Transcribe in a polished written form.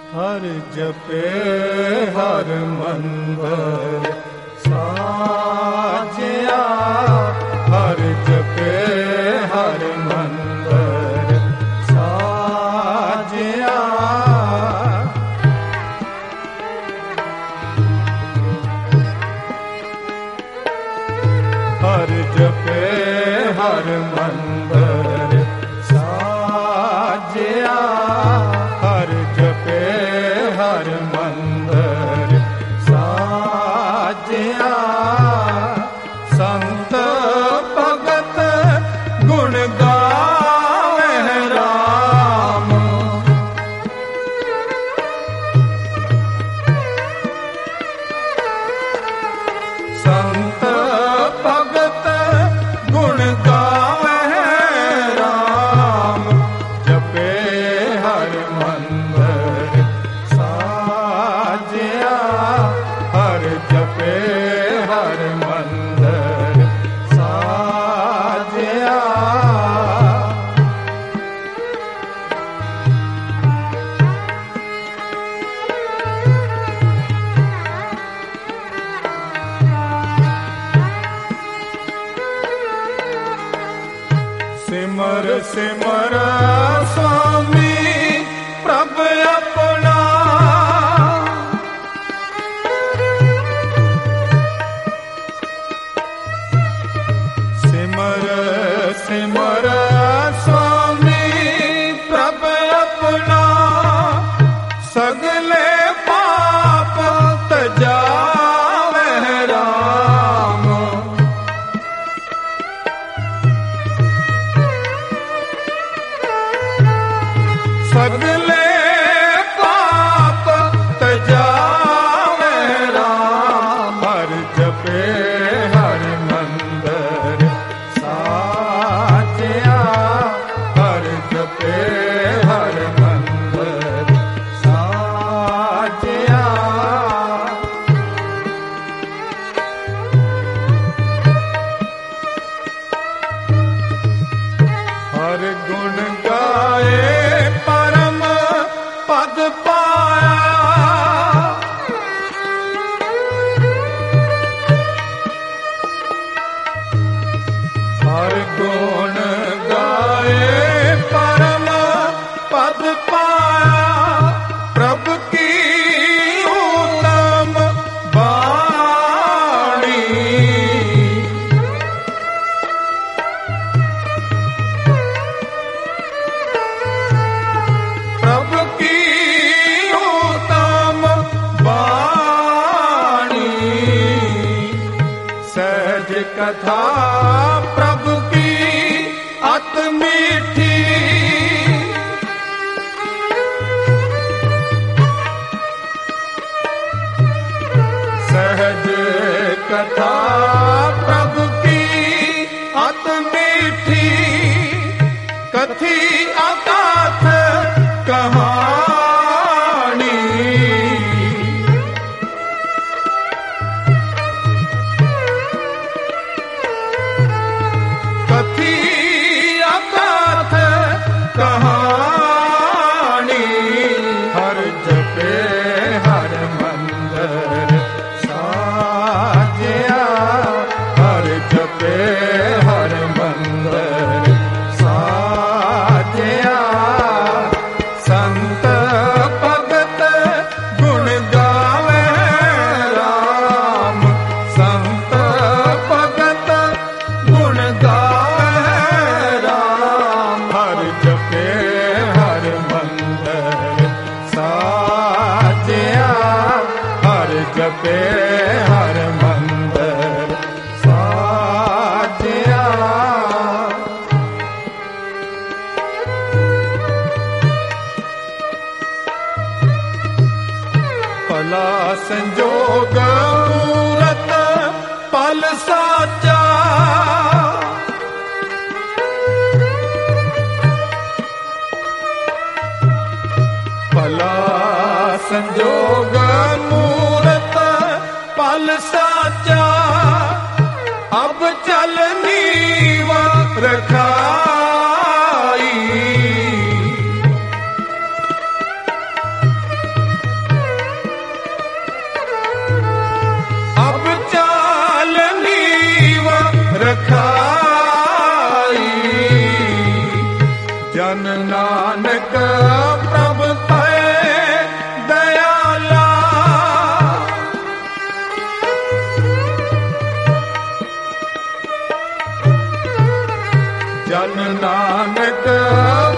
ਹਰ ਜਪੇ ਹਰ ਮੰਦਰ ਸਾਜਿਆ, ਹਰ ਜਪੇ ਹਰ ਮੰਦਰ ਸਾਜਿਆ। ਹਰ ਜਪੇ ਹਰ ਮੰਦਰ ਸਾਜਿਆ, ਹਰ ਜਪੇ ਹਰ ਮੰਦਰ ਸਾਜਿਆ। ਸੰਤ ਭਗਤ ਗੁਣ ਗਾਵਹਿ ਰਾਮ, ਸੰਤ ਭਗਤ ਗੁਣ ਗਾਵਹਿ ਰਾਮ। ਜਪੇ ਹਰ ਮੰਦਰ ਸਾਜਿਆ, ਹਰ ਜਪੇ ਹਰ ਮੰਦਰ ਸਾਜਿਆ। ਸਿਮਰ ਸਿਮਰ ਸੁਆਮੀ ਪ੍ਰਭ ਆਪਣਾ, ਸਿਮਰ ਸਿਮਰ ਸੁਆਮੀ ਪ੍ਰਭ ਆਪਣਾ। ਸਗਲੇ ਪਾਪ ਤਜਾਵਹਿ ਰਾਮ, ਸਗਲੇ ਪਾਪ ਤਜਾਵਹਿ ਰਾਮ। ਹਰ ਜਪੇ ਹਰ ਮੰਦਰ ਸਾਜਿਆ, ਹਰ ਜਪੇ ਹਰ ਮੰਦਰ ਸਾਜਿਆ। ਹਰ ਗੁਣ ਗਾਏ ਪਰਮ ਪਦ ਪਾਇਆ, ਹਰ ਗੁਣ ਗਾਏ ਪਰਮ ਪਦ ਪਾਇਆ। ਪ੍ਰਭ ਕੀ ਉਤਮ ਬਾਣੀ, ਪ੍ਰਭ ਕੀ ਉਤਮ ਬਾਣੀ। ਸਹਿਜ ਕਥਾ ਪ੍ਰਭ ਕੀ ਅਤ ਮੀਠੀ, ਸਹਿਜ ਕਥਾ ਪ੍ਰਭ ਕੀ ਅਤ ਮੀਠੀ। ਕਥੀ ਅਕਾਥ ਕਹਾਣੀ, ਕਥੀ ਅਕਾਥ ਕਹਾਣੀ। ਹਰ ਜਪੇ ਹਰ ਮੰਦਰ ਸਾਜਿਆ, ਹਰ ਜਪੇ ਹਰ ਮੰਦਰ ਸਾਜਿਆ। ਸੰਤ ਭਗਤ ਗੁਣ ਗਾਵਹਿ ਰਾਮ, ਸੰਤ ਭਗਤ ਗੁਣ ਗਾਵਹਿ ਰਾਮ। ਹਰ ਜਪੇ ਹਰ ਮੰਦਰ ਸਾਜਿਆ, ਹਰ ਜਪੇ ਹਰ ਮੰਦਰ ਸਾਜਿਆ। ਭਲਾ ਸੰਜੋਗ ਮੂਰਤ ਪਲ ਸਾਚਾ, ਭਲਾ ਸੰਜੋਗ ਮੂਰਤ ਪਲ ਸਾਚਾ। ਅਬ ਚਲ ਨੀਵ ਰਖਾਈ, ਨਾਨਕ